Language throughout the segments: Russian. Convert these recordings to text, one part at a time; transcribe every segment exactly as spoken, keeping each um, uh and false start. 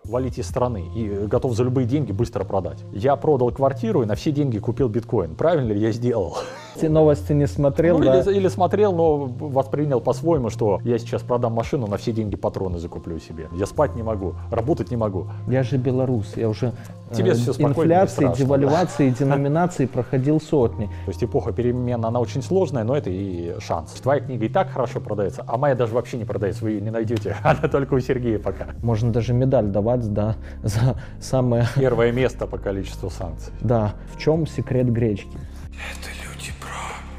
валить из страны и готов за любые деньги быстро продать. Я продал квартиру и на все деньги купил биткоин. Правильно ли я сделал? Эти новости не смотрел, ну, да? или, или смотрел, но воспринял по-своему, что я сейчас продам машину, на все деньги патроны закуплю себе. Я спать не могу, работать не могу. Я же белорус, я уже Тебе э, все спокойно, инфляции, не страшно, девальвации, да? деноминации проходил сотни. То есть эпоха перемен, она очень сложная, но это и шанс. Твоя книга и так хорошо продается, а моя даже вообще не продается, вы ее не найдете. Она только у Сергея пока. Можно даже медаль давать, да, за самое... Первое место по количеству санкций. Да. В чем секрет гречки? Это люди про...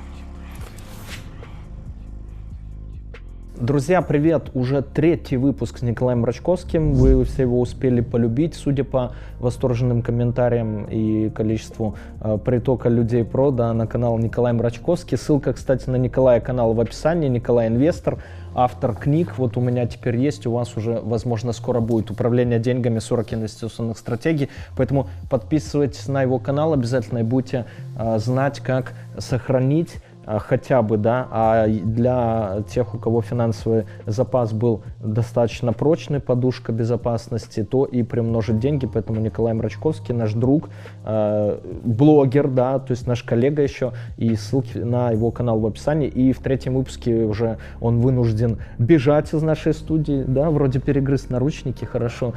Друзья, привет! Уже третий выпуск с Николаем Рачковским. Вы все его успели полюбить, судя по восторженным комментариям и количеству э, притока людей про, да, на канал Николай Рачковский. Ссылка, кстати, на Николая канал в описании. Николай инвестор, автор книг. Вот у меня теперь есть, у вас уже, возможно, скоро будет «Управление деньгами. сорок инвестиционных стратегий». Поэтому подписывайтесь на его канал обязательно и будете э, знать, как сохранить хотя бы, да, а для тех, у кого финансовый запас был достаточно прочный, подушка безопасности, то и приумножить деньги. Поэтому Николай Мрачковский, наш друг, э, блогер, да, то есть наш коллега еще, и ссылки на его канал в описании. И в третьем выпуске уже он вынужден бежать из нашей студии, да, вроде перегрыз наручники, хорошо.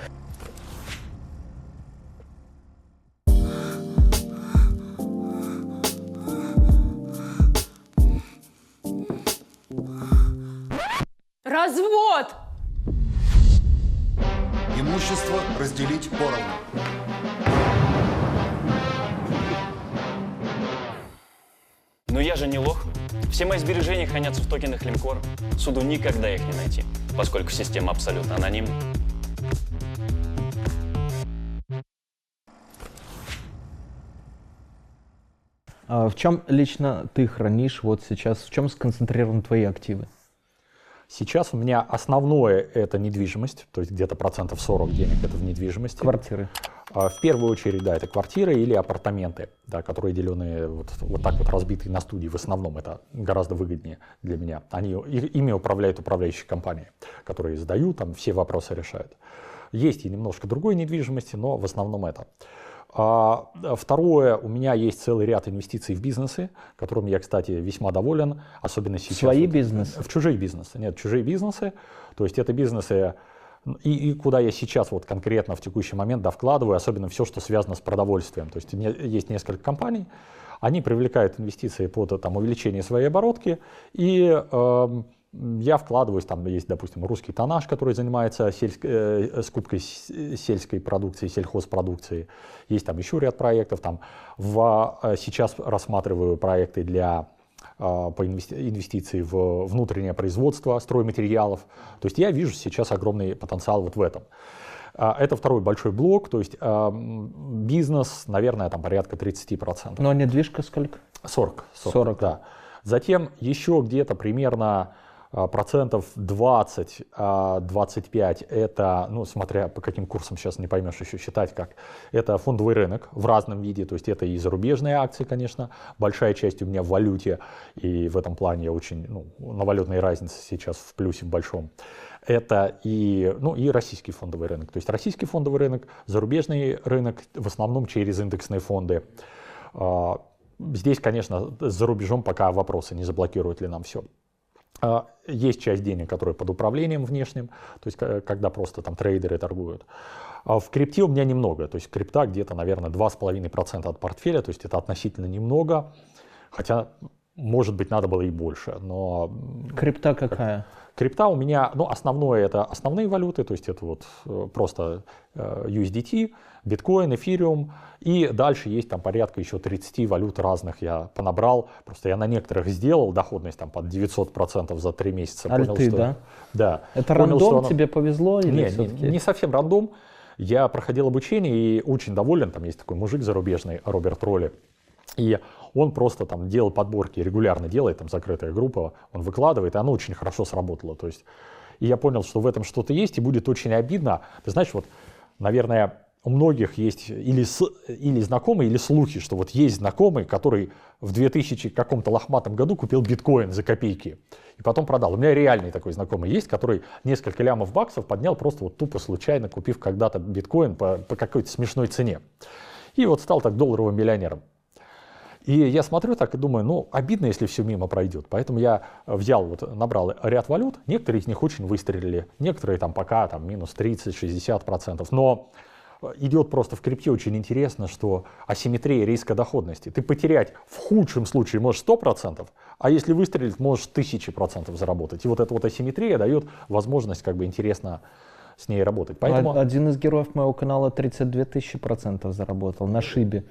Развод! Имущество разделить поровну. Но я же не лох. Все мои сбережения хранятся в токенах Лимкор. Суду никогда их не найти, поскольку система абсолютно анонимна. А в чем лично ты хранишь вот сейчас, в чем сконцентрированы твои активы? Сейчас у меня основное это недвижимость, то есть где-то процентов сорок денег это в недвижимости. Квартиры. В первую очередь, да, это квартиры или апартаменты, да, которые делены вот, вот так вот разбитые на студии. В основном это гораздо выгоднее для меня. Они, ими управляют управляющие компании, которые сдают, там все вопросы решают. Есть и немножко другой недвижимости, но в основном это. А второе, у меня есть целый ряд инвестиций в бизнесы, которыми я, кстати, весьма доволен, особенно сейчас. Свои вот, бизнесы? В чужие бизнесы. Нет, чужие бизнесы. То есть это бизнесы, и, и куда я сейчас вот конкретно в текущий момент да, вкладываю, особенно все, что связано с продовольствием. То есть есть несколько компаний, они привлекают инвестиции под там, увеличение своей оборотки, и э, я вкладываюсь, там есть, допустим, русский тоннаж, который занимается сельск, э, скупкой сельской продукции, сельхозпродукции. Есть там еще ряд проектов. Там в, сейчас рассматриваю проекты для э, по инвести, инвестиций в внутреннее производство стройматериалов. То есть я вижу сейчас огромный потенциал вот в этом. Это второй большой блок, то есть э, бизнес, наверное, там порядка тридцать процентов. Ну а недвижка сколько? сорок. сорок, сорок. Да. Затем еще где-то примерно процентов двадцать двадцать пять это, ну, смотря по каким курсам сейчас не поймешь еще считать как, это фондовый рынок в разном виде, то есть это и зарубежные акции, конечно, большая часть у меня в валюте, и в этом плане я очень, ну, на валютной разнице сейчас в плюсе большом. Это и, ну, и российский фондовый рынок, то есть российский фондовый рынок, зарубежный рынок в основном через индексные фонды. Здесь, конечно, за рубежом пока вопросы, не заблокируют ли нам все. Есть часть денег, которые под управлением внешним, то есть когда просто там трейдеры торгуют. В крипте у меня немного, то есть крипта где-то, наверное, два с половиной процента от портфеля, то есть это относительно немного, хотя, может быть, надо было и больше, но... Крипта какая? Крипта у меня, ну, основное это основные валюты, то есть это вот просто ю эс ди ти, биткоин, эфириум, и дальше есть там порядка еще тридцать валют разных я понабрал, просто я на некоторых сделал доходность там под девятьсот процентов за три месяца. Альты, понял, что... да? Да. Это понял, рандом, оно... тебе повезло? Или не, не, не совсем рандом, я проходил обучение и очень доволен, там есть такой мужик зарубежный, Роберт Ролли, и он просто там делал подборки, регулярно делает, там закрытая группа, он выкладывает, и оно очень хорошо сработало. То есть, и я понял, что в этом что-то есть, и будет очень обидно. Ты знаешь, вот, наверное, у многих есть или, с, или знакомые, или слухи, что вот есть знакомый, который в две тысячи каком-то лохматом году купил биткоин за копейки и потом продал. У меня реальный такой знакомый есть, который несколько лямов баксов поднял просто вот тупо случайно, купив когда-то биткоин по, по какой-то смешной цене. И вот стал так долларовым миллионером. И я смотрю так и думаю, ну, обидно, если все мимо пройдет. Поэтому я взял, вот, набрал ряд валют, некоторые из них очень выстрелили, некоторые там пока там, минус тридцать-шестьдесят процентов. Но идет просто в крипте очень интересно, что асимметрия риска доходности. Ты потерять в худшем случае можешь сто процентов, а если выстрелить, можешь тысячу процентов заработать. И вот эта вот асимметрия дает возможность как бы интересно с ней работать. Поэтому... Один из героев моего канала тридцать две тысячи процентов заработал на шибе.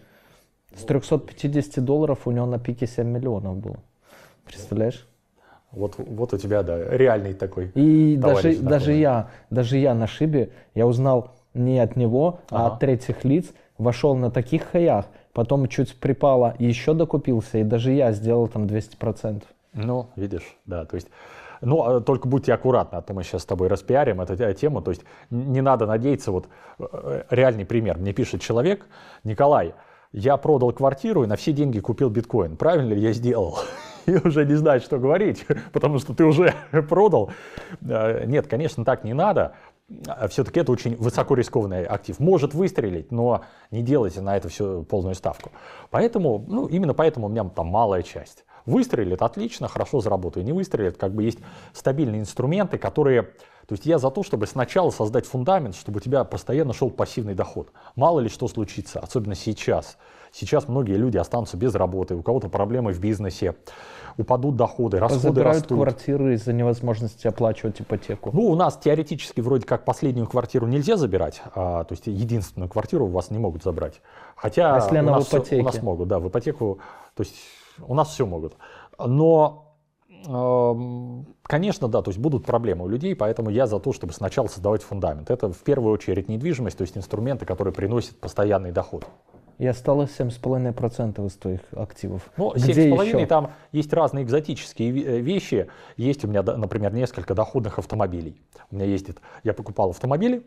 С трёхсот пятидесяти долларов у него на пике семь миллионов было. Представляешь? Вот, вот у тебя, да, реальный такой И даже, знакомый. даже, я, даже я на шибе, я узнал не от него, а ага. от третьих лиц, вошел на таких хаях, потом чуть припало, еще докупился, и даже я сделал там двести процентов. Ну, видишь, да, то есть... Ну, только будьте аккуратны, а то мы сейчас с тобой распиарим эту тему. То есть не надо надеяться, вот реальный пример. Мне пишет человек: Николай, я продал квартиру и на все деньги купил биткоин. Правильно ли я сделал? И уже не знаю, что говорить, потому что ты уже продал. Нет, конечно, так не надо. Все-таки это очень высоко рискованный актив. Может выстрелить, но не делайте на это все полную ставку. Поэтому, ну, именно поэтому у меня там малая часть. Выстрелит — отлично, хорошо заработаю. Не выстрелит, как бы есть стабильные инструменты, которые... То есть я за то, чтобы сначала создать фундамент, чтобы у тебя постоянно шел пассивный доход. Мало ли что случится, особенно сейчас. Сейчас многие люди останутся без работы, у кого-то проблемы в бизнесе, упадут доходы, расходы Забирают растут. квартиры из-за невозможности оплачивать ипотеку. Ну, у нас теоретически вроде как последнюю квартиру нельзя забирать, а, то есть единственную квартиру у вас не могут забрать. Хотя А если у, она нас в ипотеке? Все, у нас могут, да, в ипотеку, то есть у нас все могут. Но, э, конечно, да, то есть будут проблемы у людей, поэтому я за то, чтобы сначала создавать фундамент. Это в первую очередь недвижимость, то есть инструменты, которые приносят постоянный доход. И осталось семь с половиной процентов из твоих активов. Ну, Где семь с половиной, еще? там есть разные экзотические вещи. Есть у меня, например, несколько доходных автомобилей. У меня ездит, я покупал автомобили,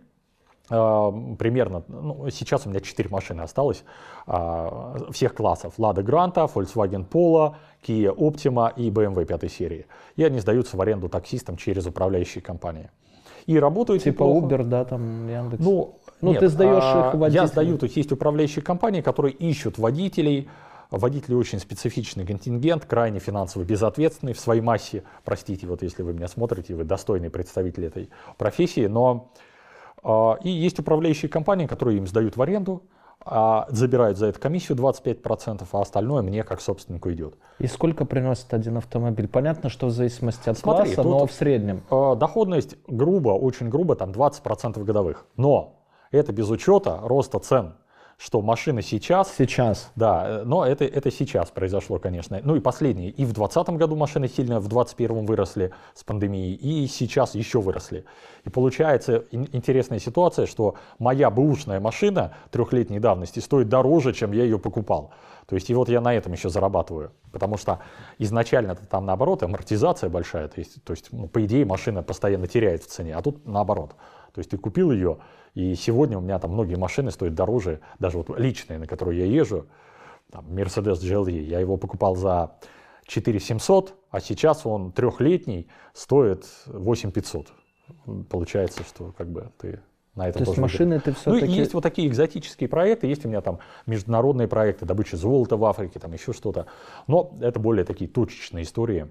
э, примерно, ну, сейчас у меня четыре машины осталось, э, всех классов. Lada Granta, Volkswagen Polo, Kia Optima и бэ эм вэ пятой серии. И они сдаются в аренду таксистам через управляющие компании. И работают Типа неплохо. Uber, да, там Яндекс. Ну, Ну, нет, ты сдаешь а, их водителям. Я сдаю, то есть есть управляющие компании, которые ищут водителей. Водители очень специфичный контингент, крайне финансово безответственный в своей массе. Простите, вот если вы меня смотрите, вы достойный представитель этой профессии. Но а, и есть управляющие компании, которые им сдают в аренду, а, забирают за это комиссию двадцать пять процентов, а остальное мне как собственнику идет. И сколько приносит один автомобиль? Понятно, что в зависимости от Смотри, класса, тут, но в среднем. А, доходность грубо, очень грубо, там двадцать процентов годовых. Но это без учета роста цен, что машины сейчас... Сейчас. Да, но это, это сейчас произошло, конечно. Ну и последние. И в двадцатом году машины сильно, в двадцать первом выросли с пандемией, и сейчас еще выросли. И получается ин- интересная ситуация, что моя бэушная машина трехлетней давности стоит дороже, чем я ее покупал. То есть и вот я на этом еще зарабатываю. Потому что изначально там наоборот амортизация большая. То есть, то есть ну, по идее машина постоянно теряет в цене, а тут наоборот. То есть ты купил ее, и сегодня у меня там многие машины стоят дороже, даже вот личные, на которые я езжу, там, Mercedes джи эл и, я его покупал за четыре тысячи семьсот, а сейчас он трехлетний стоит восемь тысяч пятьсот. Получается, что как бы ты на этом То есть тоже машины выиграешь. ты Ну все-таки... и есть вот такие экзотические проекты, есть у меня там международные проекты, добыча золота в Африке, там еще что-то. Но это более такие точечные истории.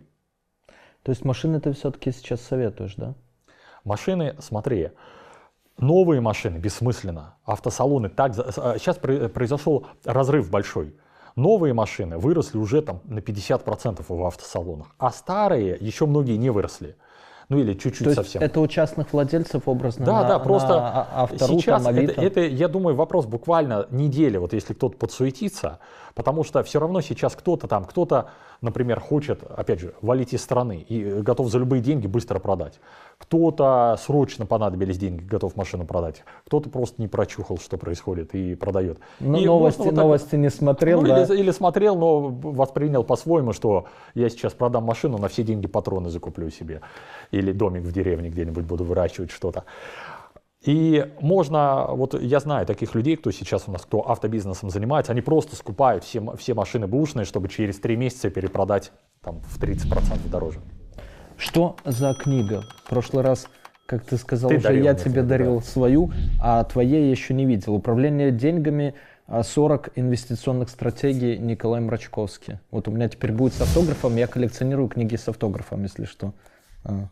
То есть машины ты все-таки сейчас советуешь, да? Машины, смотри, новые машины бессмысленно, автосалоны так... Сейчас произошел разрыв большой. Новые машины выросли уже там на пятьдесят процентов в автосалонах, а старые еще многие не выросли. Ну или чуть-чуть То есть совсем. это у частных владельцев образно Да, на, да, просто на автору, сейчас там, это, Авито? это, я думаю, вопрос буквально недели, вот если кто-то подсуетится, потому что все равно сейчас кто-то там, кто-то, например, хочет, опять же, валить из страны и готов за любые деньги быстро продать. Кто-то срочно понадобились деньги, готов машину продать. Кто-то просто не прочухал, что происходит, и продает. Ну, И новости, можно вот так- новости не смотрел, ну, да? или, или смотрел, но воспринял по-своему, что я сейчас продам машину, на все деньги патроны закуплю себе. Или домик в деревне где-нибудь буду выращивать что-то. И можно, вот я знаю таких людей, кто сейчас у нас, кто автобизнесом занимается, они просто скупают все, все машины бэушные, чтобы через три месяца перепродать там, в тридцать процентов дороже. Что за книга? В прошлый раз, как ты сказал, Ты уже дарил я мне тебе книгу, дарил да. свою, а твоей я еще не видел. «Управление деньгами. сорок инвестиционных стратегий» Николай Мрачковский. Вот у меня теперь будет с автографом, я коллекционирую книги с автографом, если что. А.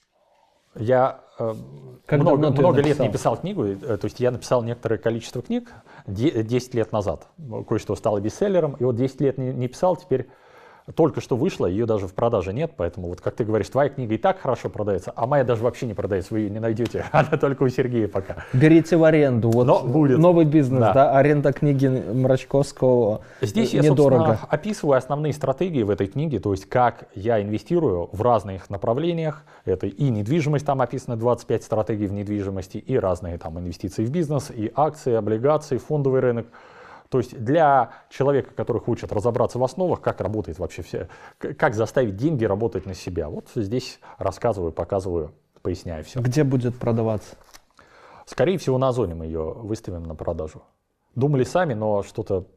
Я э, Как много, давно ты много лет написал? не писал книгу, э, то есть я написал некоторое количество книг де- десять лет назад. Кое-что стало бестселлером, и вот десять лет не, не писал, теперь только что вышла, ее даже в продаже нет, поэтому вот как ты говоришь, твоя книга и так хорошо продается, а моя даже вообще не продается, вы ее не найдете, она только у Сергея пока. Берите в аренду. Вот Но будет. Новый бизнес, да. Да. Аренда книги Мрачковского Здесь я, недорого. собственно, описываю основные стратегии в этой книге, то есть как я инвестирую в разных направлениях. Это и недвижимость, там описано двадцать пять стратегий в недвижимости, и разные там инвестиции в бизнес, и акции, облигации, фондовый рынок. То есть для человека, который хочет разобраться в основах, как работает вообще все, как заставить деньги работать на себя. Вот здесь рассказываю, показываю, поясняю все. Где будет продаваться? Скорее всего, на Озоне мы ее выставим на продажу. Думали сами, но что-то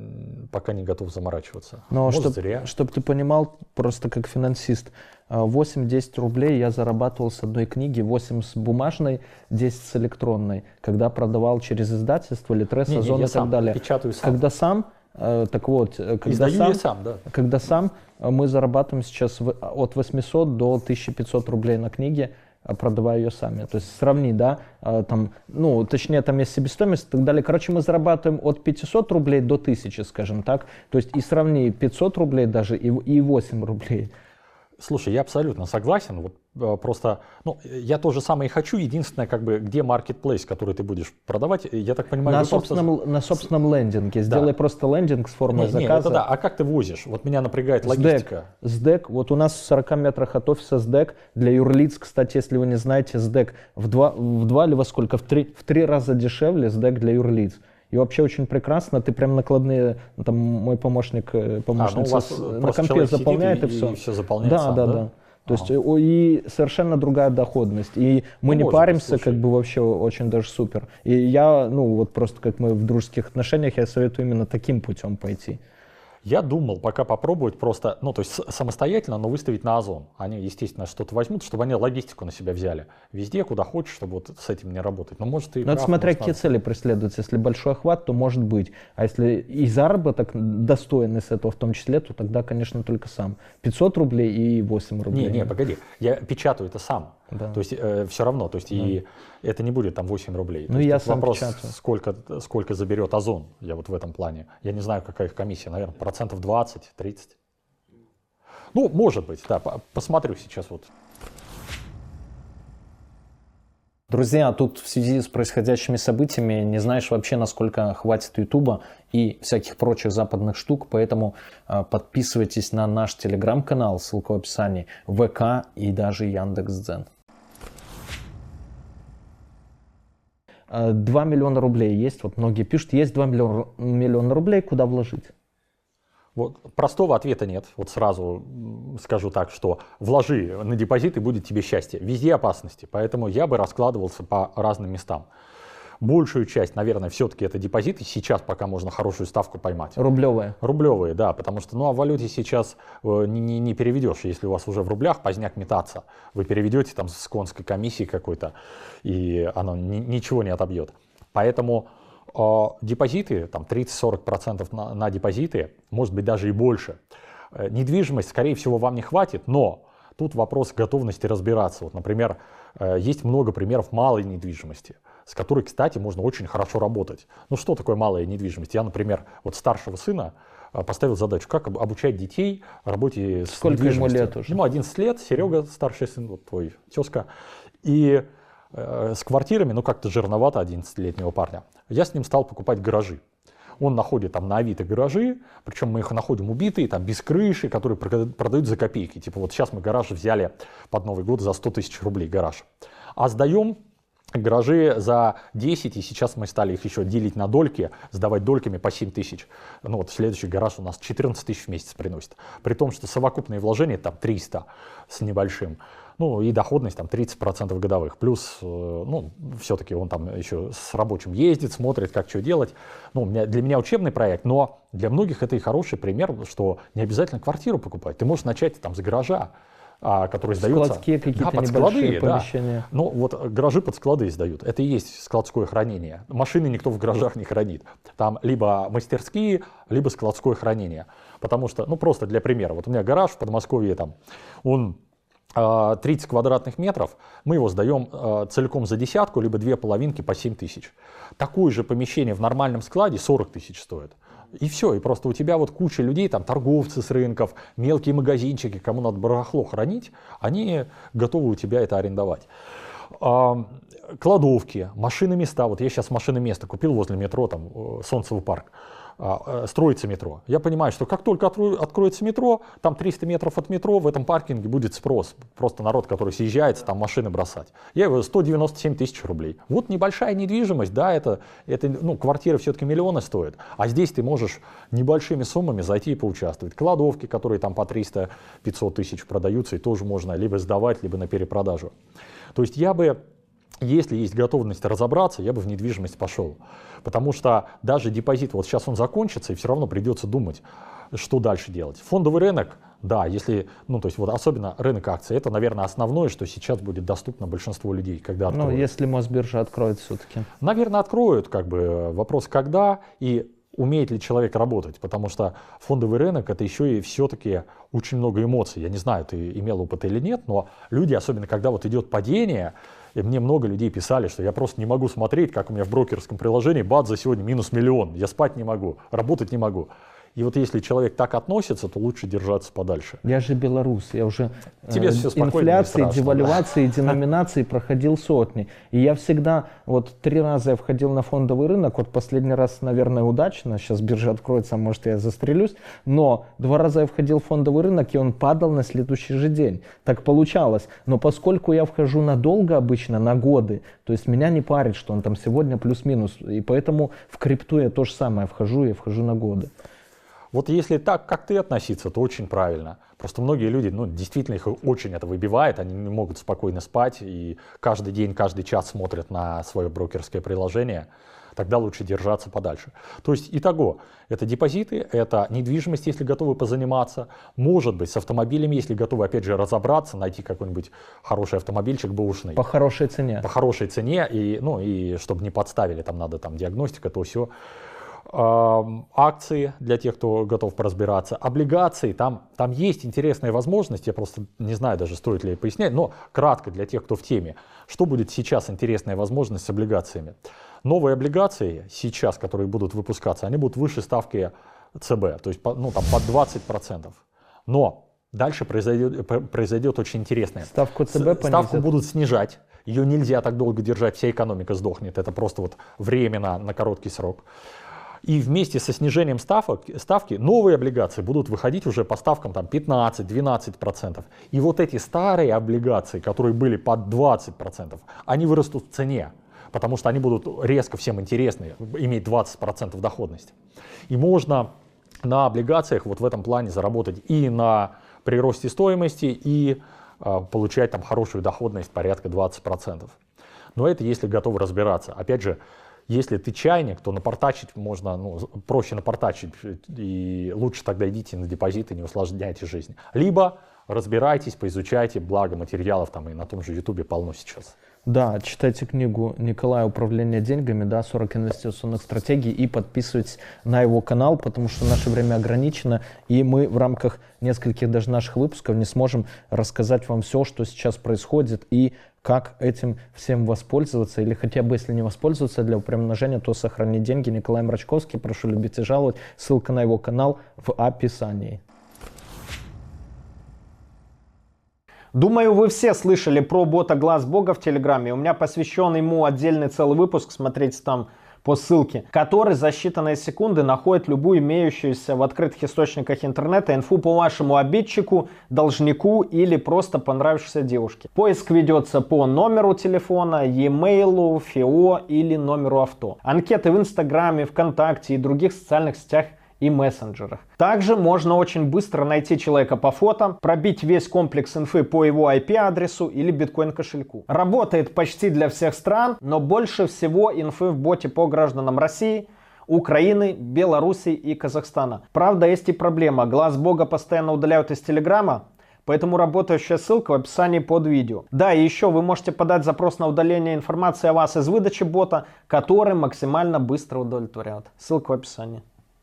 пока не готов заморачиваться. Но Может, чтоб, зря. чтоб ты понимал, просто как финансист, восемь-десять рублей я зарабатывал с одной книги, восемь с бумажной, десять с электронной, когда продавал через издательство, Литрес, Не, не, Озон я и сам так далее. печатаю сам. Когда сам, э, так вот, э, когда Издаю сам, я сам, да. когда сам, э, мы зарабатываем сейчас в- от восьмисот до тысячи пятисот рублей на книге, а продавая ее сами. То есть сравни, да, а, там, ну, точнее, там есть себестоимость и так далее. Короче, мы зарабатываем от пятисот рублей до тысячи, скажем так. То есть и сравни пятьсот рублей даже и, и восемь рублей. Слушай, я абсолютно согласен. Вот э, просто, ну, я то же самое и хочу. Единственное, как бы, где marketplace, который ты будешь продавать, я так понимаю, На вы просто- собственном, на собственном лендинге. Сделай просто лендинг с формой Не, не, заказа. это да. А как ты возишь? Вот меня напрягает СДЭК. логистика. СДЭК. Вот у нас в сорока метрах от офиса СДЭК. Для юрлиц, кстати, если вы не знаете, СДЭК в два, в два или во сколько? В три, в три раза дешевле СДЭК для юрлиц. И вообще очень прекрасно. Ты прям накладные, там мой помощник, э, помощница вас с- на просто компе человек сидит заполняет и- и, все. и всё заполняет Да, сам, да, да? да. То есть Ага. о, и совершенно другая доходность. И мы Ну, не может быть, паримся, слушай. как бы вообще очень даже супер. И я, ну вот просто как мы в дружеских отношениях, я советую именно таким путем пойти. Я думал пока попробовать просто, ну, то есть с- самостоятельно, но выставить на Озон. Они, естественно, что-то возьмут, чтобы они логистику на себя взяли. Везде, куда хочешь, чтобы вот с этим не работать. Но может и Но это прав, смотря может, какие надо. цели преследуются. Если большой охват, то может быть. А если и заработок достойный с этого в том числе, то тогда, конечно, только сам. пятьсот рублей и восемь рублей. Не, не, погоди, я печатаю это сам. Да. То есть все равно, то есть и это не будет там восемь рублей. То Ну, есть я тут сам вопрос, печатаю. сколько, сколько заберет Озон, я вот в этом плане. Я не знаю, какая их комиссия, наверное, процентов двадцать-тридцать. Ну, может быть, да, по- посмотрю сейчас вот. Друзья, тут в связи с происходящими событиями не знаешь вообще, насколько хватит Ютуба и всяких прочих западных штук, поэтому э, подписывайтесь на наш телеграм-канал, ссылка в описании, ВК и даже Яндекс.Дзен. Э, два миллиона рублей есть, вот многие пишут, есть два миллиона, миллиона рублей, куда вложить? Вот простого ответа нет. Вот сразу м, скажу так, что вложи на депозит и будет тебе счастье. Везде опасности, поэтому я бы раскладывался по разным местам. Большую часть, наверное, все-таки это депозиты. Сейчас пока можно хорошую ставку поймать. Рублевые. Рублевые, да, потому что, ну, а в валюте сейчас э, не, не, не переведешь, если у вас уже в рублях поздняк метаться. Вы переведете там с конской комиссией какой-то, и оно ни- ничего не отобьет. Поэтому э, депозиты, там тридцать-сорок процентов на, на депозиты, может быть даже и больше. Э, недвижимость, скорее всего, вам не хватит, но тут вопрос готовности разбираться. Вот, например, э, есть много примеров малой недвижимости, с которой, кстати, можно очень хорошо работать. Ну что такое малая недвижимость? Я, например, вот старшего сына э, поставил задачу, как об- обучать детей работе с Сколько ему недвижимостью. лет уже? Ему одиннадцать лет, Серега, старший сын, вот твой тезка. И э, с квартирами, ну как-то жирновато одиннадцатилетнего парня. Я с ним стал покупать гаражи. Он находит там на Авито гаражи, причем мы их находим убитые, там без крыши, которые прода- продают за копейки. Типа вот сейчас мы гараж взяли под Новый год за сто тысяч рублей гараж. А сдаем гаражи за десять, и сейчас мы стали их еще делить на дольки, сдавать дольками по семь тысяч. Ну вот следующий гараж у нас четырнадцать тысяч в месяц приносит. При том, что совокупные вложения там триста с небольшим. Ну и доходность там тридцать процентов годовых. Плюс, ну, все-таки он там еще с рабочим ездит, смотрит, как что делать. Ну, для меня учебный проект, но для многих это и хороший пример, что не обязательно квартиру покупать. Ты можешь начать там с гаража, который сдается. Складские какие-то да, под небольшие склады, помещения. Да. Ну вот гаражи под склады сдают. Это и есть складское хранение. Машины никто в гаражах не хранит. Там либо мастерские, либо складское хранение. Потому что, ну просто для примера, вот у меня гараж в Подмосковье, там, он тридцать квадратных метров, мы его сдаем э, целиком за десятку, либо две половинки по семь тысяч. Такое же помещение в нормальном складе сорок тысяч стоит. И все, и просто у тебя вот куча людей, там торговцы с рынков, мелкие магазинчики, кому надо барахло хранить, они готовы у тебя это арендовать. А, кладовки, машины места, вот я сейчас машины место купил возле метро, там, Солнцевый парк. Строится метро. Я понимаю, что как только откроется метро, там триста метров от метро, в этом паркинге будет спрос. Просто народ, который съезжается, там машины бросать. Я его сто девяносто семь тысяч рублей. Вот небольшая недвижимость, да, это, это ну, квартира все-таки миллионы стоит. А здесь ты можешь небольшими суммами зайти и поучаствовать. Кладовки, которые там по триста — пятьсот тысяч продаются, и тоже можно либо сдавать, либо на перепродажу. То есть я бы, если есть готовность разобраться, я бы в недвижимость пошел. Потому что даже депозит, вот сейчас он закончится, и все равно придется думать, что дальше делать. Фондовый рынок, да, если, ну то есть вот особенно рынок акций, это, наверное, основное, что сейчас будет доступно большинству людей, когда откроют. Ну, если Мосбиржа откроет все-таки. Наверное, откроют, как бы, вопрос когда и умеет ли человек работать, потому что фондовый рынок это еще и все-таки очень много эмоций. Я не знаю, ты имел опыт или нет, но люди, особенно когда вот идет падение, и мне много людей писали, что я просто не могу смотреть, как у меня в брокерском приложении бац, за сегодня минус миллион, я спать не могу, работать не могу. И вот если человек так относится, то лучше держаться подальше. Я же белорус, я уже Тебе э, все спокойно, инфляции, не страшно, девальвации, да? деноминации проходил сотни. И я всегда, вот три раза я входил на фондовый рынок, вот последний раз, наверное, удачно, сейчас биржа откроется, может я застрелюсь, но два раза я входил в фондовый рынок, и он падал на следующий же день. Так получалось. Но поскольку я вхожу надолго обычно, на годы, то есть меня не парит, что он там сегодня плюс-минус, и поэтому в крипту я то же самое вхожу, я вхожу на годы. Вот если так, как ты относиться, то очень правильно. Просто многие люди, ну, действительно их очень это выбивает, они не могут спокойно спать и каждый день, каждый час смотрят на свое брокерское приложение. Тогда лучше держаться подальше. То есть итого, это депозиты, это недвижимость, если готовы позаниматься, может быть, с автомобилями, если готовы, опять же, разобраться, найти какой-нибудь хороший автомобильчик бэушный. По хорошей цене. По хорошей цене, и, ну, и чтобы не подставили, там надо там диагностика, то все. Акции для тех, кто готов поразбираться, облигации, там, там есть интересная возможность, я просто не знаю даже, стоит ли пояснять, но кратко для тех, кто в теме. Что будет сейчас интересная возможность с облигациями? Новые облигации сейчас, которые будут выпускаться, они будут выше ставки ЦБ, то есть ну, там, под двадцать процентов. Но дальше произойдет, произойдет очень интересное. Ставку ЦБ понизят. Ставку будут снижать, ее нельзя так долго держать, вся экономика сдохнет, это просто вот временно, на короткий срок. И вместе со снижением ставок, ставки новые облигации будут выходить уже по ставкам там, пятнадцать-двенадцать процентов. И вот эти старые облигации, которые были под двадцать процентов, они вырастут в цене, потому что они будут резко всем интересны, иметь двадцать процентов доходности. И можно на облигациях вот в этом плане заработать и на приросте стоимости, и э, получать там хорошую доходность порядка двадцать процентов. Но это если готовы разбираться. Опять же, если ты чайник, то напортачить можно, ну, проще напортачить, и лучше тогда идите на депозиты, не усложняйте жизнь. Либо разбирайтесь, поизучайте, благо материалов там и на том же Ютубе полно сейчас. Да, читайте книгу Николая «Управление деньгами», да, сорок инвестиционных стратегий, и подписывайтесь на его канал, потому что наше время ограничено, и мы в рамках нескольких даже наших выпусков не сможем рассказать вам все, что сейчас происходит, и как этим всем воспользоваться, или хотя бы, если не воспользоваться для приумножения, то сохранить деньги. Николай Мрачковский, прошу любить и жаловать. Ссылка на его канал в описании. Думаю, вы все слышали про бота Глаз Бога в Телеграме. У меня посвящен ему отдельный целый выпуск. Смотрите там по ссылке, который за считанные секунды находит любую имеющуюся в открытых источниках интернета инфу по вашему обидчику, должнику или просто понравившейся девушке. Поиск ведется по номеру телефона, e-mail, ФИО или номеру авто. Анкеты в Инстаграме, ВКонтакте и других социальных сетях и мессенджерах. Также можно очень быстро найти человека по фото, пробить весь комплекс инфы по его ай пи-адресу или биткоин-кошельку. Работает почти для всех стран, но больше всего инфы в боте по гражданам России, Украины, Белоруссии и Казахстана. Правда, есть и проблема. Глаз Бога постоянно удаляют из Телеграма, поэтому работающая ссылка в описании под видео. Да, и еще вы можете подать запрос на удаление информации о вас из выдачи бота, который максимально быстро удовлетворяет. Ссылка в описании.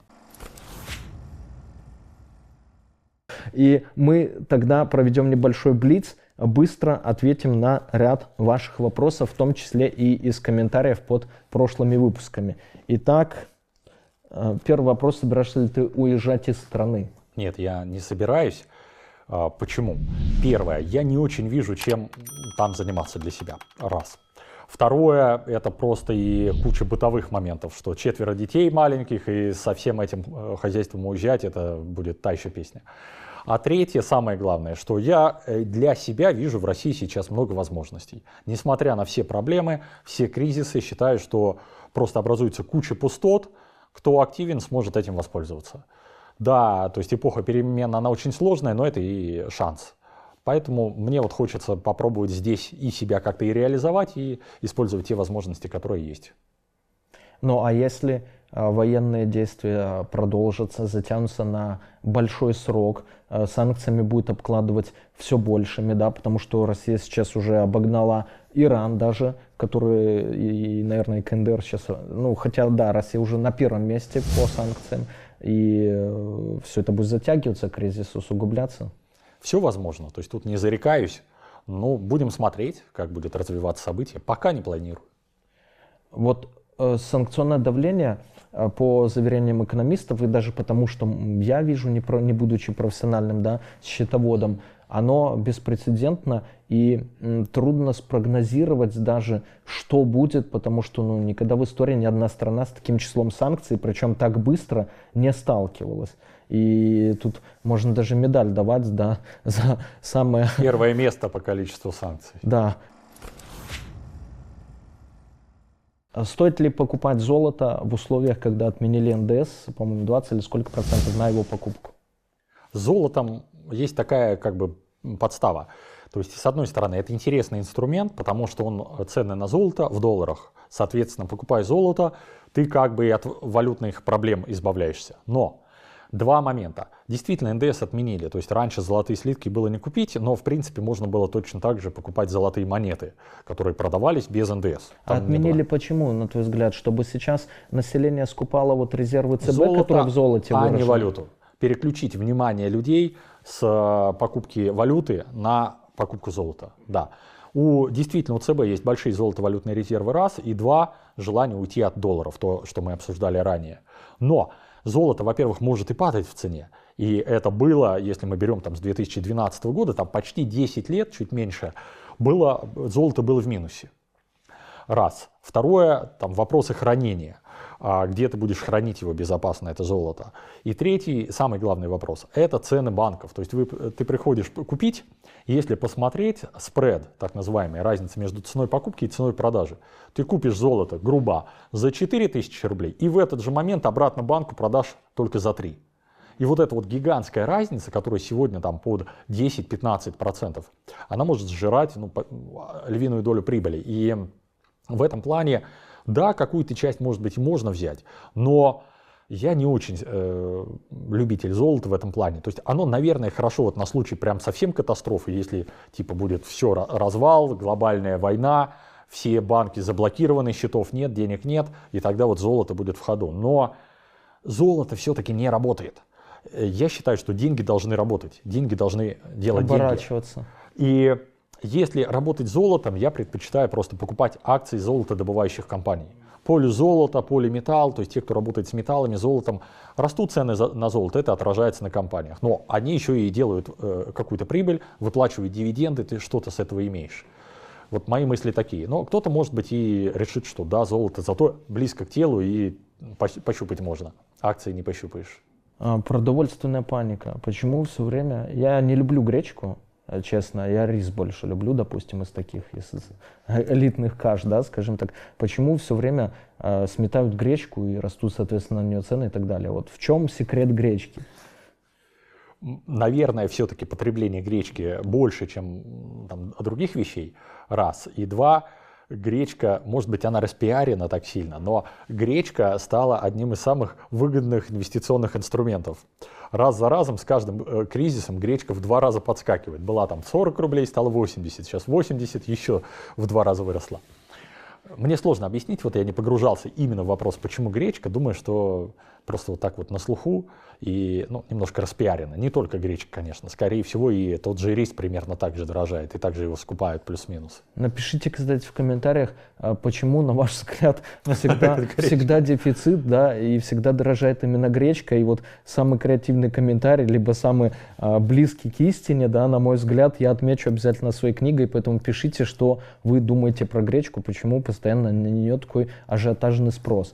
И мы тогда проведем небольшой блиц, быстро ответим на ряд ваших вопросов, в том числе и из комментариев под прошлыми выпусками. Итак, первый вопрос: собираешься ли ты уезжать из страны? Нет, я не собираюсь. Почему? Первое, я не очень вижу, чем там заниматься для себя. Раз. Второе, это просто и куча бытовых моментов, что четверо детей маленьких, и со всем этим хозяйством уезжать, это будет та еще песня. А третье, самое главное, что я для себя вижу в России сейчас много возможностей. Несмотря на все проблемы, все кризисы, считаю, что просто образуется куча пустот, кто активен, сможет этим воспользоваться. Да, то есть эпоха перемен, она очень сложная, но это и шанс. Поэтому мне вот хочется попробовать здесь и себя как-то и реализовать, и использовать те возможности, которые есть. Ну а если э, военные действия продолжатся, затянутся на большой срок, э, санкциями будет обкладывать все большими, да, потому что Россия сейчас уже обогнала Иран даже, который, и, наверное, и КНДР сейчас, ну хотя да, Россия уже на первом месте по санкциям, и э, все это будет затягиваться, кризис усугубляться. Все возможно, то есть тут не зарекаюсь, но будем смотреть, как будет развиваться событие, пока не планирую. Вот э, санкционное давление, э, по заверениям экономистов, и даже потому, что я вижу, не, про, не будучи профессиональным, да, счетоводом, оно беспрецедентно, и м, трудно спрогнозировать даже, что будет, потому что ну, никогда в истории ни одна страна с таким числом санкций, причем так быстро, не сталкивалась. И тут можно даже медаль давать, да, за самое... Первое место по количеству санкций. Да. Стоит ли покупать золото в условиях, когда отменили эн дэ эс, по-моему, двадцать или сколько процентов на его покупку? С золотом есть такая как бы подстава. То есть, с одной стороны, это интересный инструмент, потому что он цены на золото в долларах. Соответственно, покупая золото, ты как бы от валютных проблем избавляешься. Но два момента. Действительно, эн дэ эс отменили. То есть раньше золотые слитки было не купить, но в принципе можно было точно так же покупать золотые монеты, которые продавались без эн дэ эс. Там отменили почему, на твой взгляд? Чтобы сейчас население скупало вот резервы цэ бэ, золото, которые в золоте а выражены? не валюту. Переключить внимание людей с покупки валюты на покупку золота. Да. У, действительно, у цэ бэ есть большие золотовалютные резервы, раз, и два, желание уйти от долларов, то, что мы обсуждали ранее. Но золото, во-первых, может и падать в цене. И это было, если мы берем там, с две тысячи двенадцатого года, там почти десять лет, чуть меньше, было, золото было в минусе. Раз. Второе, там вопросы хранения. А где ты будешь хранить его безопасно, это золото. И третий, самый главный вопрос, это цены банков. То есть вы, ты приходишь купить, если посмотреть спред, так называемый, разница между ценой покупки и ценой продажи, ты купишь золото, грубо, за четыре тысячи рублей, и в этот же момент обратно банку продашь только за три. И вот эта вот гигантская разница, которая сегодня там под десять-пятнадцать процентов, она может сжирать ну, львиную долю прибыли. И в этом плане, да, какую-то часть, может быть, можно взять, но я не очень э, любитель золота в этом плане. То есть оно, наверное, хорошо вот на случай прям совсем катастрофы, если типа будет все развал, глобальная война, все банки заблокированы, счетов нет, денег нет, и тогда вот золото будет в ходу. Но золото все-таки не работает. Я считаю, что деньги должны работать, деньги должны делать оборачиваться. Деньги. И если работать золотом, я предпочитаю просто покупать акции золотодобывающих компаний. Полизолото, полиметалл, то есть те, кто работает с металлами, золотом, растут цены на золото, это отражается на компаниях. Но они еще и делают э, какую-то прибыль, выплачивают дивиденды, ты что-то с этого имеешь. Вот мои мысли такие. Но кто-то, может быть, и решит, что да, золото, зато близко к телу и пощупать можно. Акции не пощупаешь. А, продовольственная паника. Почему все время... Я не люблю гречку, честно. Я рис больше люблю, допустим, из таких, из элитных каш, да, скажем так. Почему все время э, сметают гречку и растут, соответственно, на нее цены и так далее? Вот в чем секрет гречки? Наверное, все-таки потребление гречки больше, чем там, других вещей, раз. И два, гречка, может быть, она распиарена так сильно, но гречка стала одним из самых выгодных инвестиционных инструментов. Раз за разом, с каждым э, кризисом гречка в два раза подскакивает. Была там сорок рублей, стала восемьдесят, сейчас восемьдесят, еще в два раза выросла. Мне сложно объяснить, вот я не погружался именно в вопрос, почему гречка, думаю, что просто вот так вот на слуху и ну, немножко распиарено. Не только гречка, конечно, скорее всего и тот же рис примерно так же дорожает, и также его скупают плюс-минус. Напишите, кстати, в комментариях, почему, на ваш взгляд, всегда, всегда дефицит, да, и всегда дорожает именно гречка. И вот самый креативный комментарий, либо самый а, близкий к истине, да, на мой взгляд, я отмечу обязательно своей книгой, поэтому пишите, что вы думаете про гречку, почему постоянно на нее такой ажиотажный спрос.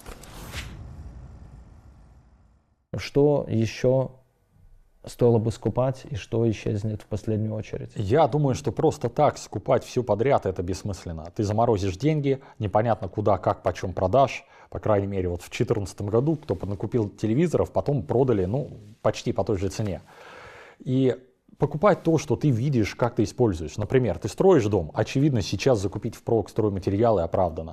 Что еще стоило бы скупать и что исчезнет в последнюю очередь? Я думаю, что просто так скупать все подряд это бессмысленно. Ты заморозишь деньги, непонятно куда, как, почем продашь. По крайней мере, вот в две тысячи четырнадцатом году кто накупил телевизоров, потом продали ну, почти по той же цене. И покупать то, что ты видишь, как ты используешь. Например, ты строишь дом, очевидно, сейчас закупить впрок стройматериалы оправдано.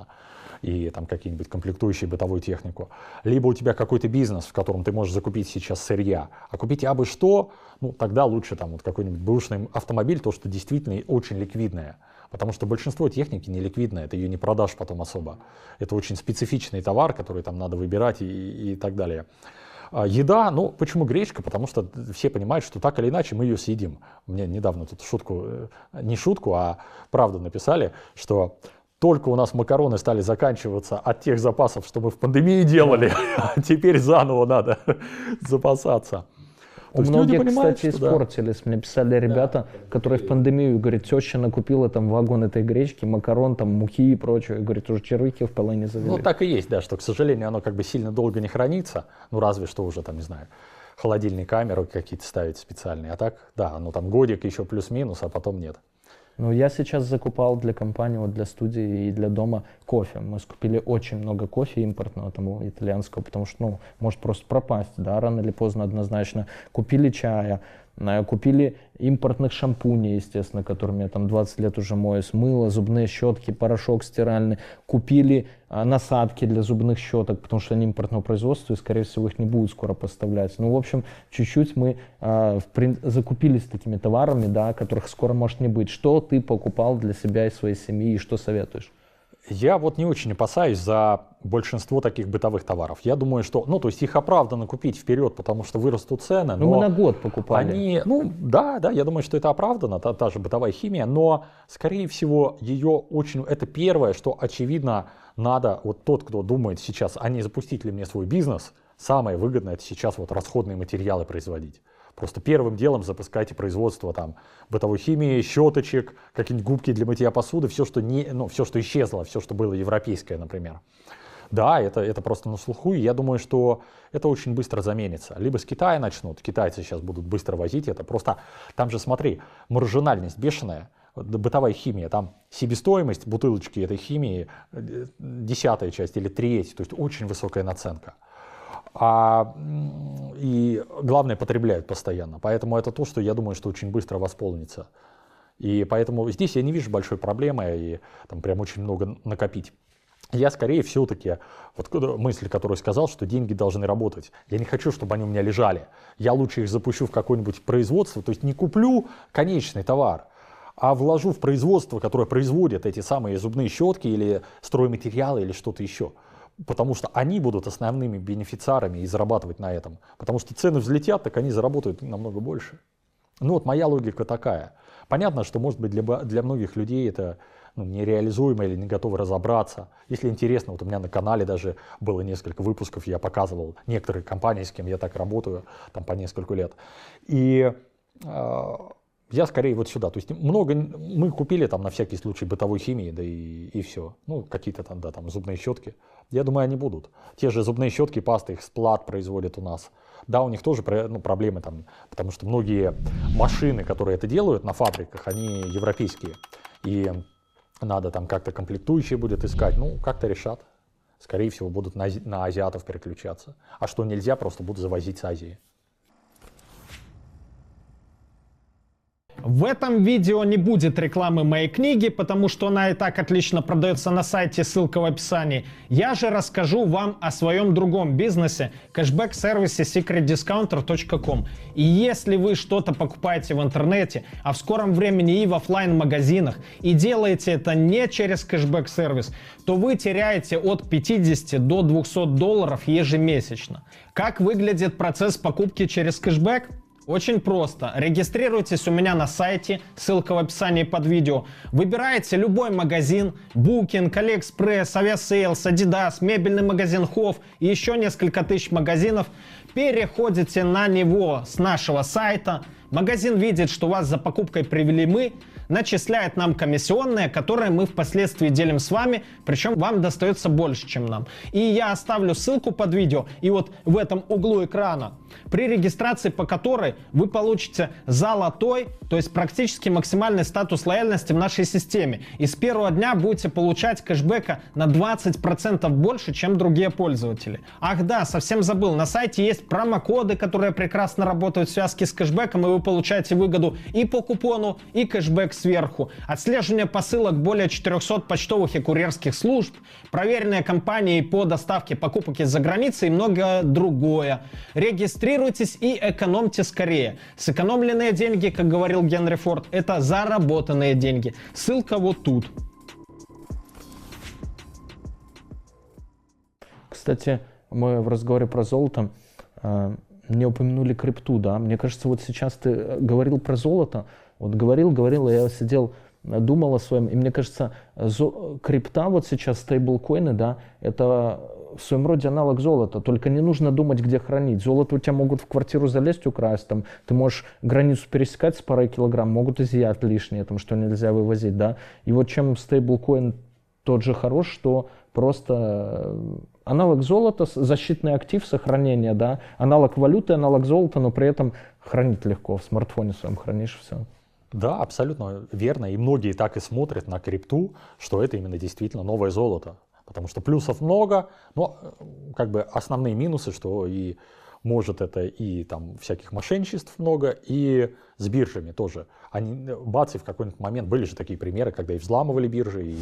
И там какие-нибудь комплектующие, бытовую технику. Либо у тебя какой-то бизнес, в котором ты можешь закупить сейчас сырья. А купить абы что, ну тогда лучше там вот какой-нибудь бэушный автомобиль, то, что действительно очень ликвидное. Потому что большинство техники не ликвидное, ты ее не продашь потом особо. Это очень специфичный товар, который там надо выбирать и, и так далее. А еда, ну почему гречка? Потому что все понимают, что так или иначе мы ее съедим. Мне недавно тут шутку, не шутку, а правду написали, что только у нас макароны стали заканчиваться от тех запасов, что мы в пандемии делали, а теперь заново надо запасаться. У многих, кстати, испортились. Мне писали ребята, которые в пандемию, говорят, теща накупила там вагон этой гречки, макарон, там муки и прочее. Говорит, уже червяки в полыне завели. Ну так и есть, да, что, к сожалению, оно как бы сильно долго не хранится. Ну разве что уже там, не знаю, холодильные камеры какие-то ставить специальные. А так, да, оно там годик еще плюс-минус, а потом нет. Ну, я сейчас закупал для компании, вот для студии и для дома кофе. Мы скупили очень много кофе импортного, там, итальянского, потому что, ну, может просто пропасть, да, рано или поздно однозначно. Купили чая, купили импортных шампуней, естественно, которыми я там двадцать лет уже моюсь, мыло, зубные щетки, порошок стиральный. Купили а, насадки для зубных щеток, потому что они импортного производства, и, скорее всего, их не будут скоро поставлять. Ну, в общем, чуть-чуть мы а, в, закупились такими товарами, да, которых скоро может не быть. Что ты покупал для себя и своей семьи, и что советуешь? Я вот не очень опасаюсь за большинство таких бытовых товаров. Я думаю, что, ну, то есть их оправданно купить вперед, потому что вырастут цены. Ну, мы на год покупали. Они, ну, да, да, я думаю, что это оправдано, та, та же бытовая химия, но, скорее всего, ее очень, это первое, что, очевидно, надо, вот тот, кто думает сейчас, а не запустить ли мне свой бизнес, самое выгодное, это сейчас вот расходные материалы производить. Просто первым делом запускайте производство там, бытовой химии, щеточек, какие-нибудь губки для мытья посуды, все, что, не, ну, все, что исчезло, все, что было европейское, например. Да, это, это просто на слуху, и я думаю, что это очень быстро заменится. Либо с Китая начнут, китайцы сейчас будут быстро возить это. Просто там же, смотри, маржинальность бешеная, бытовая химия, там себестоимость бутылочки этой химии десятая часть или треть, то есть очень высокая наценка. А, и главное, потребляют постоянно. Поэтому это то, что я думаю, что очень быстро восполнится. И поэтому здесь я не вижу большой проблемы и там прям очень много накопить. Я скорее все-таки, вот мысль, которую сказал, что деньги должны работать. Я не хочу, чтобы они у меня лежали. Я лучше их запущу в какое-нибудь производство, то есть не куплю конечный товар, а вложу в производство, которое производит эти самые зубные щетки или стройматериалы или что-то еще. Потому что они будут основными бенефициарами и зарабатывать на этом. Потому что цены взлетят, так они заработают намного больше. Ну вот моя логика такая. Понятно, что может быть для, для многих людей это ну, нереализуемо или не готовы разобраться. Если интересно, вот у меня на канале даже было несколько выпусков, я показывал некоторые компании, с кем я так работаю, там по несколько лет. И э, я скорее вот сюда. То есть много мы купили там на всякий случай бытовой химии, да и, и все. Ну, какие-то там, да, там зубные щетки. Я думаю, они будут. Те же зубные щетки, пасты, их сплат производят у нас. Да, у них тоже ну, проблемы там, потому что многие машины, которые это делают на фабриках, они европейские. И надо там как-то комплектующие будет искать. Ну, как-то решат. Скорее всего, будут на, на азиатов переключаться. А что нельзя, просто будут завозить с Азии. В этом видео не будет рекламы моей книги, потому что она и так отлично продается на сайте, ссылка в описании. Я же расскажу вам о своем другом бизнесе, кэшбэк-сервисе секрет дискаунтер точка ком. И если вы что-то покупаете в интернете, а в скором времени и в офлайн-магазинах, и делаете это не через кэшбэк-сервис, то вы теряете от пятидесяти до двухсот долларов ежемесячно. Как выглядит процесс покупки через кэшбэк? Очень просто. Регистрируйтесь у меня на сайте, ссылка в описании под видео. Выбираете любой магазин, Booking, AliExpress, Aviasales, Adidas, мебельный магазин Hof и еще несколько тысяч магазинов. Переходите на него с нашего сайта. Магазин видит, что вас за покупкой привели мы, начисляет нам комиссионные, которые мы впоследствии делим с вами, причем вам достается больше, чем нам. И я оставлю ссылку под видео, и вот в этом углу экрана, при регистрации по которой вы получите золотой, то есть практически максимальный статус лояльности в нашей системе. И с первого дня будете получать кэшбэка на двадцать процентов больше, чем другие пользователи. Ах да, совсем забыл, на сайте есть промокоды, которые прекрасно работают в связке с кэшбэком, и вы получаете выгоду и по купону, и кэшбэк сверху. Отслеживание посылок более четырехсот почтовых и курьерских служб, проверенные компании по доставке покупок из-за границы и многое другое. Регистрируйтесь и экономьте скорее. Сэкономленные деньги, как говорил Генри Форд, это заработанные деньги. Ссылка вот тут. Кстати, мы в разговоре про золото э, не упомянули крипту, да. Мне кажется, вот сейчас ты говорил про золото, вот говорил, говорил, я сидел, думал о своем, и мне кажется, зо- крипта вот сейчас, стейблкоины, да, это в своем роде аналог золота, только не нужно думать, где хранить. Золото у тебя могут в квартиру залезть, украсть, там, ты можешь границу пересекать с парой килограмм, могут изъять лишнее, там, что нельзя вывозить, да. И вот чем стейблкоин тот же хорош, что просто аналог золота, защитный актив сохранения, да, аналог валюты, аналог золота, но при этом хранить легко, в смартфоне своем хранишь все. Да, абсолютно верно. И многие так и смотрят на крипту, что это именно действительно новое золото. Потому что плюсов много, но как бы основные минусы, что и может это и там всяких мошенничеств много, и с биржами тоже. Они, бац, и в какой-нибудь момент были же такие примеры, когда и взламывали биржи, и,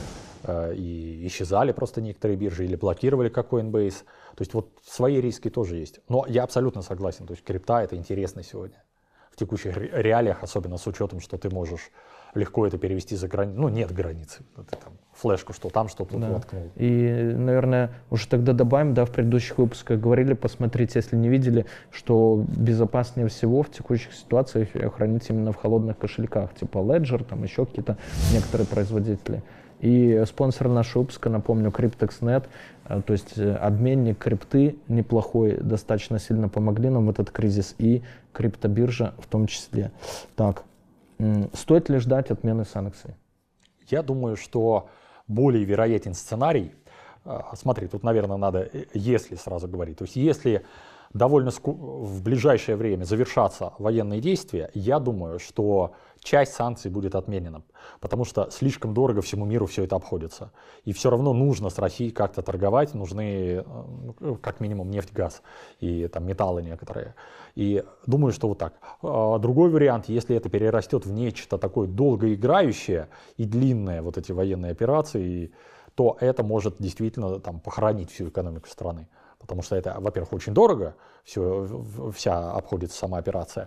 э, и исчезали просто некоторые биржи, или блокировали как Coinbase. То есть вот свои риски тоже есть. Но я абсолютно согласен, то есть крипта это интересно сегодня. В текущих реалиях, особенно с учетом, что ты можешь легко это перевести за границу. Ну, нет границы. Ты там флешку, что там, что тут да. воткнул. И, наверное, уже тогда добавим, да, в предыдущих выпусках говорили, посмотрите, если не видели, что безопаснее всего в текущих ситуациях хранить именно в холодных кошельках, типа Ledger, там еще какие-то некоторые производители. И спонсор нашего выпуска, напомню, Cryptex точка нет, то есть обменник крипты неплохой, достаточно сильно помогли нам в этот кризис, и криптобиржа в том числе. Так, стоит ли ждать отмены санкций? Я думаю, что более вероятен сценарий. Смотри, тут, наверное, надо, если сразу говорить, то есть если довольно в ближайшее время завершатся военные действия, я думаю, что часть санкций будет отменена, потому что слишком дорого всему миру все это обходится. И все равно нужно с Россией как-то торговать, нужны как минимум нефть, газ и там металлы некоторые. И думаю, что вот так. Другой вариант, если это перерастет в нечто такое долгоиграющее и длинное, вот эти военные операции, то это может действительно там похоронить всю экономику страны. Потому что это, во-первых, очень дорого, все, вся обходится сама операция.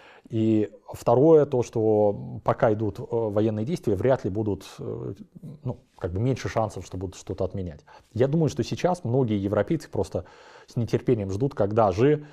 И второе, то, что пока идут военные действия, вряд ли будут, ну, как бы меньше шансов, что будут что-то отменять. Я думаю, что сейчас многие европейцы просто с нетерпением ждут, когда же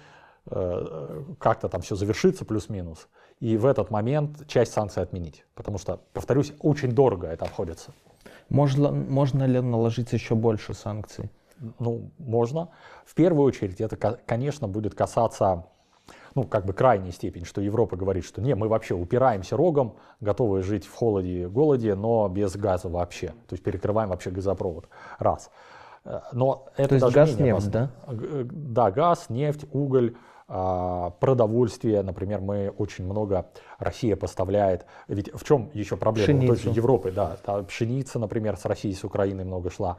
э, как-то там все завершится, плюс-минус, и в этот момент часть санкций отменить. Потому что, повторюсь, очень дорого это обходится. Можно, можно ли наложить еще больше санкций? Ну, можно. В первую очередь это, конечно, будет касаться ну, как бы крайняя степень, что Европа говорит, что не, мы вообще упираемся рогом, готовы жить в холоде и голоде, но без газа вообще. То есть перекрываем вообще газопровод. Раз. Но это То есть даже газ, менее нефть, опасно. да? Да, газ, нефть, уголь, продовольствие. Например, мы очень много, Россия поставляет. Ведь в чем еще проблема? Пшеницу. Той же Европы, да. Пшеница, например, с Россией, с Украиной много шла.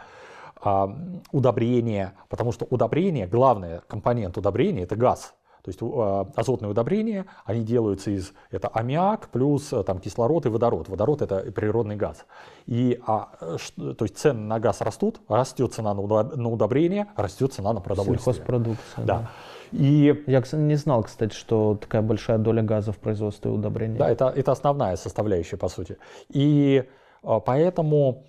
Удобрения, потому что удобрение, главный компонент удобрения — это газ. То есть э, азотные удобрения, они делаются из, это аммиак плюс э, там, кислород и водород. Водород — это природный газ. И, а, ш, то есть цены на газ растут, растет цена на, удоб, на удобрение, растет цена на продовольствие. Сельхозпродукция. Да. И, Я не знал, кстати, что такая большая доля газа в производстве удобрений. Да, это, это основная составляющая, по сути. И э, поэтому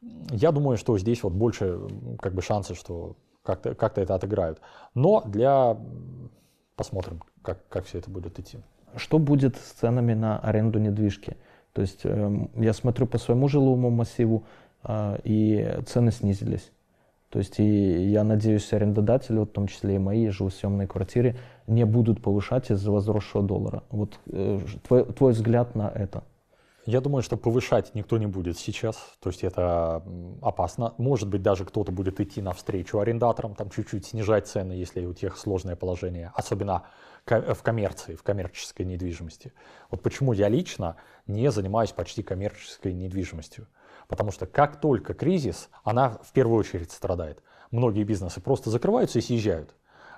я думаю, что здесь вот больше как бы шансы, что как-то, как-то это отыграют. Но для... Посмотрим, как, как все это будет идти. Что будет с ценами на аренду недвижки? То есть э, я смотрю по своему жилому массиву, э, и цены снизились. То есть и я надеюсь, арендодатели, вот в том числе и мои, живут в съемной квартире, не будут повышать из-за возросшего доллара. Вот э, твой, твой взгляд на это? Я думаю, что повышать никто не будет сейчас, то есть это опасно. Может быть, даже кто-то будет идти навстречу арендаторам, там чуть-чуть снижать цены, если у тех сложное положение, особенно в коммерции, в коммерческой недвижимости. Вот почему я лично не занимаюсь почти коммерческой недвижимостью. Потому что как только кризис, она в первую очередь страдает. Многие бизнесы просто закрываются и съезжают.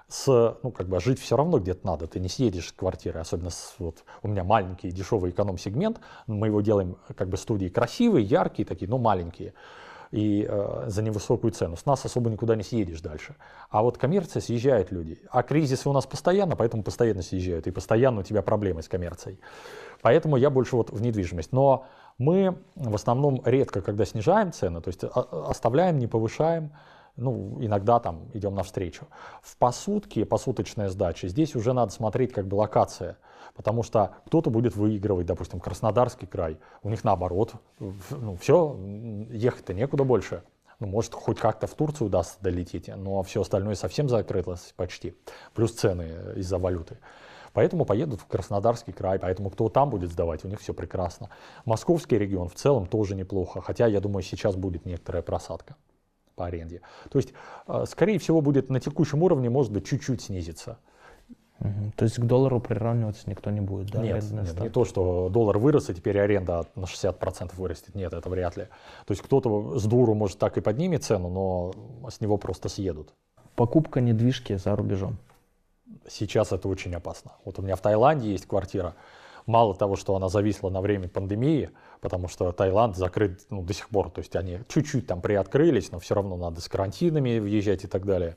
С, ну, как бы жить все равно где-то надо, ты не съедешь с квартиры, особенно с, вот, у меня маленький дешевый эконом-сегмент, мы его делаем как бы студии красивые, яркие такие, но маленькие, и э, за невысокую цену. С нас особо никуда не съедешь дальше. А вот коммерция, съезжают люди, а кризисы у нас постоянно, поэтому постоянно съезжают, и постоянно у тебя проблемы с коммерцией. Поэтому я больше вот в недвижимость. Но мы в основном редко, когда снижаем цены, то есть оставляем, не повышаем, ну, иногда там идем навстречу. В посудке, посуточная сдача, здесь уже надо смотреть как бы локация, потому что кто-то будет выигрывать, допустим, Краснодарский край, у них наоборот, ну, все, ехать-то некуда больше. Ну, может, хоть как-то в Турцию удастся долететь, но все остальное совсем закрылось почти, плюс цены из-за валюты. Поэтому поедут в Краснодарский край, поэтому кто там будет сдавать, у них все прекрасно. Московский регион в целом тоже неплохо, хотя, я думаю, сейчас будет некоторая просадка по аренде. То есть, скорее всего, будет на текущем уровне, может быть, чуть-чуть снизиться. Угу. То есть к доллару приравниваться никто не будет, да? Нет, нет, не то, что доллар вырос, и теперь аренда на шестьдесят процентов вырастет. Нет, это вряд ли. То есть кто-то с дуру, может, так и поднимет цену, но с него просто съедут. Покупка недвижки за рубежом. Сейчас это очень опасно. Вот у меня в Таиланде есть квартира. Мало того, что она зависла на время пандемии, потому что Таиланд закрыт, ну, до сих пор, то есть они чуть-чуть там приоткрылись, но все равно надо с карантинами въезжать и так далее.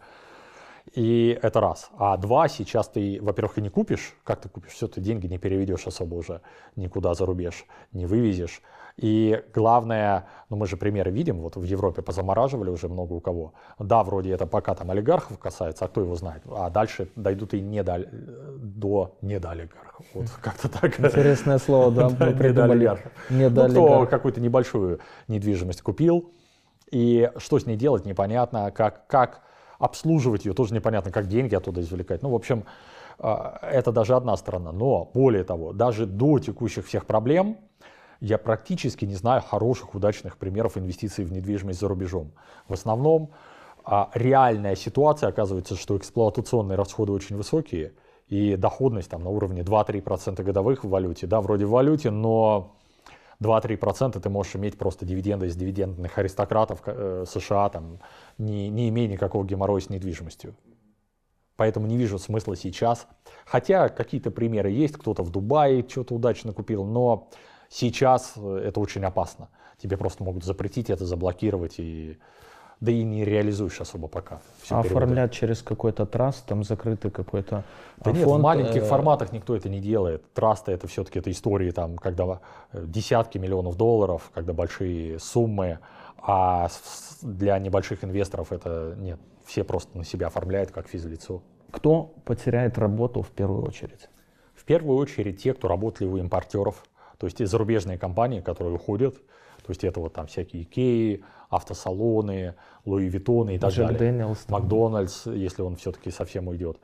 И это раз. А два, сейчас ты, во-первых, и не купишь, как ты купишь, все, ты деньги не переведешь особо уже никуда за рубеж, не вывезешь. И главное, ну мы же примеры видим, вот в Европе позамораживали уже много у кого. Да, вроде это пока там олигархов касается, а кто его знает. А дальше дойдут и не до, до недоолигархов. Вот как-то так. Интересное слово, да, мы придумали. Ну, кто какую-то небольшую недвижимость купил, и что с ней делать, непонятно, как, как обслуживать ее, тоже непонятно, как деньги оттуда извлекать. Ну, в общем, это даже одна сторона. Но, более того, даже до текущих всех проблем, я практически не знаю хороших, удачных примеров инвестиций в недвижимость за рубежом. В основном а, реальная ситуация оказывается, что эксплуатационные расходы очень высокие, и доходность там на уровне два-три процента годовых в валюте. Да, вроде в валюте, но два-три процента ты можешь иметь просто дивиденды из дивидендных аристократов э, США, там, не, не имея никакого геморроя с недвижимостью. Поэтому не вижу смысла сейчас. Хотя какие-то примеры есть, кто-то в Дубае что-то удачно купил, но сейчас это очень опасно. Тебе просто могут запретить это, заблокировать, и... да и не реализуешь особо пока. А оформлять через какой-то траст, там закрытый какой-то да фонд? Нет, в маленьких э... форматах никто это не делает. Трасты — это все-таки это истории, там, когда десятки миллионов долларов, когда большие суммы, а для небольших инвесторов это нет. Все просто на себя оформляют как физлицо. Кто потеряет работу в первую очередь? В первую очередь те, кто работали у импортеров, то есть и зарубежные компании, которые уходят. То есть это вот там всякие Икеи, автосалоны, Луи Виттоны и так Джек далее. Дэниелс, Макдональдс, если он все-таки совсем уйдет.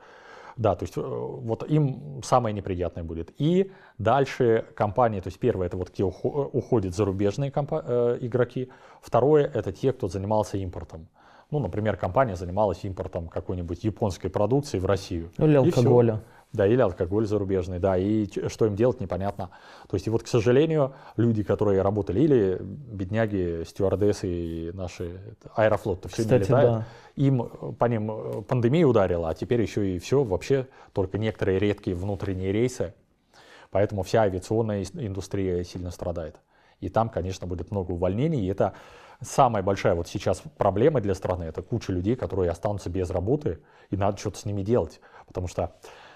Да, то есть вот им самое неприятное будет. И дальше компании, то есть первое, это вот где уходят зарубежные компа- игроки. Второе, это те, кто занимался импортом. Ну, например, компания занималась импортом какой-нибудь японской продукции в Россию. Ну, или алкоголя. Да, или алкоголь зарубежный, да, и что им делать, непонятно. То есть, и вот, к сожалению, люди, которые работали, или бедняги, стюардессы и наши, Аэрофлот, то все не летает, да. Им, по ним пандемия ударила, а теперь еще и все, вообще только некоторые редкие внутренние рейсы, поэтому вся авиационная индустрия сильно страдает. И там, конечно, будет много увольнений, и это самая большая вот сейчас проблема для страны, это куча людей, которые останутся без работы, и надо что-то с ними делать, потому что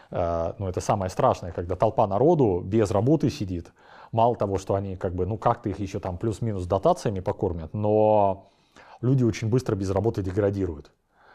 ну, это самое страшное, когда толпа народу без работы сидит. Мало того, что они как бы, ну как-то их еще там плюс-минус дотациями покормят, но люди очень быстро без работы деградируют.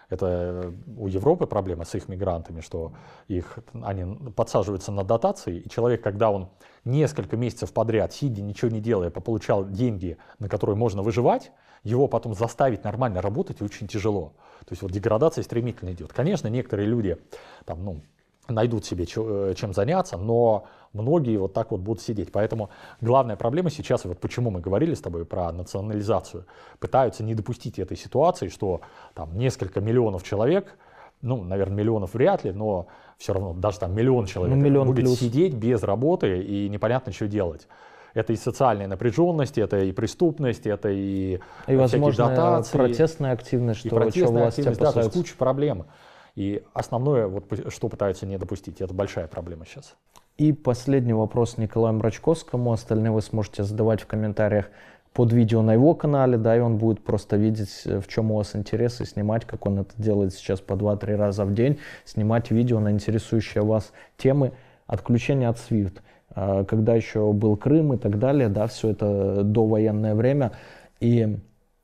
Это у Европы проблема с их мигрантами, что их, они подсаживаются на дотации, и человек, когда он несколько месяцев подряд, сидя, ничего не делая, получал деньги, на которые можно выживать, его потом заставить нормально работать очень тяжело. То есть вот деградация стремительно идет. Конечно, некоторые люди там, ну, найдут себе чем заняться, но многие вот так вот будут сидеть. Поэтому главная проблема сейчас, вот почему мы говорили с тобой про национализацию, пытаются не допустить этой ситуации, что там несколько миллионов человек, ну, наверное, миллионов вряд ли, но все равно даже там миллион человек ну, миллион будет плюс. Сидеть без работы и непонятно, что делать. Это и социальная напряженность, это и преступность, это и, и возможно, дотации, протестная активность, что, и протестная что власти активность, опасаются. Да, то есть куча проблем. И основное, вот, что пытаются не допустить, это большая проблема сейчас. И последний вопрос Николаю Мрачковскому. Остальные вы сможете задавать в комментариях под видео на его канале, да, и он будет просто видеть, в чем у вас интерес, и снимать, как он это делает сейчас по два-три раза в день, снимать видео на интересующие вас темы. Отключение от свифт, когда еще был Крым и так далее, да, все это довоенное время. И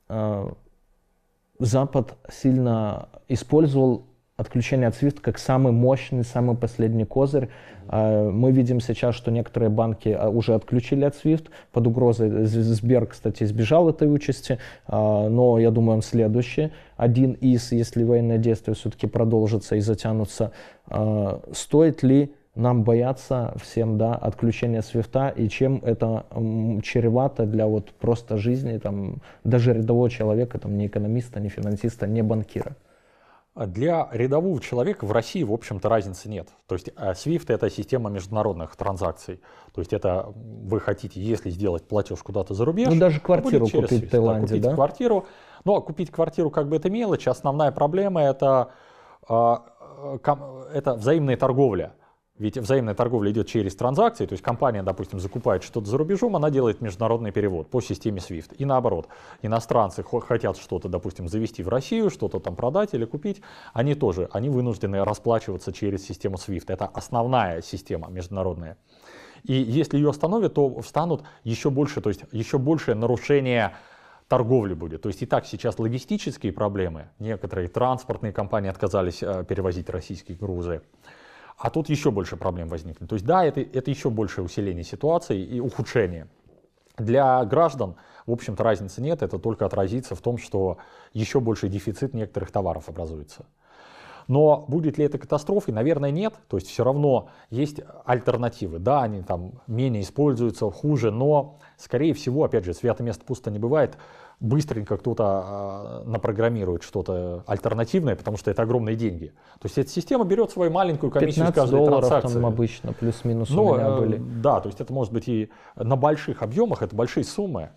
э, Запад сильно использовал отключение от свифт как самый мощный, самый последний козырь. Мы видим сейчас, что некоторые банки уже отключили от свифт под угрозой. Сбер, кстати, избежал этой участи, но я думаю, он следующий. Один из, если военные действия все-таки продолжатся и затянутся, стоит ли нам бояться всем, да, отключения свифта, и чем это чревато для вот просто жизни, там, даже рядового человека, там, не экономиста, не финансиста, не банкира? Для рядового человека в России, в общем-то, разницы нет. То есть свифт — это система международных транзакций. То есть это вы хотите, если сделать платеж куда-то за рубеж, ну, даже квартиру купить свифт, в Таиланде, купить да? квартиру. Но купить квартиру как бы это мелочь. Основная проблема — это, это взаимная торговля. Ведь взаимная торговля идет через транзакции, то есть компания, допустим, закупает что-то за рубежом, она делает международный перевод по системе свифт. И наоборот, иностранцы хотят что-то, допустим, завести в Россию, что-то там продать или купить, они тоже, они вынуждены расплачиваться через систему свифт. Это основная система международная. И если ее остановят, то встанут еще больше, то есть еще большее нарушение торговли будет. То есть и так сейчас логистические проблемы, некоторые транспортные компании отказались перевозить российские грузы. А тут еще больше проблем возникнет. То есть да, это, это еще большее усиление ситуации и ухудшение. Для граждан, в общем-то, разницы нет, это только отразится в том, что еще больше дефицит некоторых товаров образуется. Но будет ли это катастрофой? Наверное, нет. То есть все равно есть альтернативы. Да, они там менее используются, хуже, но, скорее всего, опять же, свято место пусто не бывает. Быстренько кто-то э, напрограммирует что-то альтернативное, потому что это огромные деньги. То есть эта система берет свою маленькую комиссию с каждой транзакции. Там обычно плюс-минус но, у меня э, были. Да, то есть это может быть и на больших объемах, это большие суммы.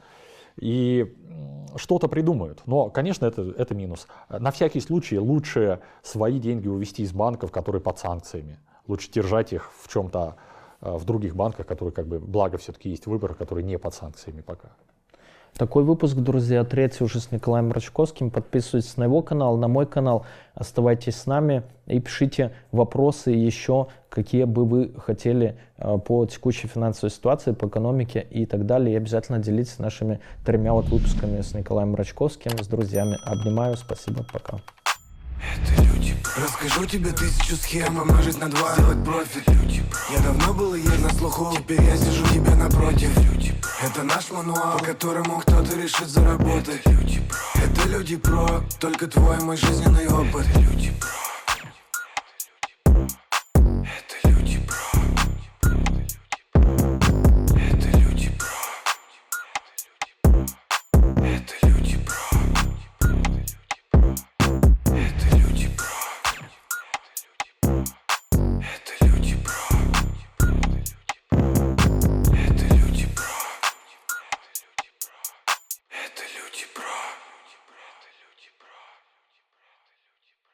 И что-то придумают. Но, конечно, это, это минус. На всякий случай лучше свои деньги увести из банков, которые под санкциями. Лучше держать их в чем-то, в других банках, которые, как бы, благо все-таки есть выбор, который не под санкциями пока. Такой выпуск, друзья, третий уже с Николаем Мрачковским. Подписывайтесь на его канал, на мой канал. Оставайтесь с нами и пишите вопросы еще, какие бы вы хотели по текущей финансовой ситуации, по экономике и так далее. И обязательно делитесь нашими тремя вот выпусками с Николаем Мрачковским, с друзьями. Обнимаю, спасибо, пока. Это люди. Расскажу тебе тысячу схем, помножить на два, сделать профит. Люди. Я давно был и есть на слуху, теперь я сижу тебе напротив. Люди. Это наш мануал, по которому кто-то решит заработать. Люди. Это люди про, только твой мой жизненный опыт. Люди.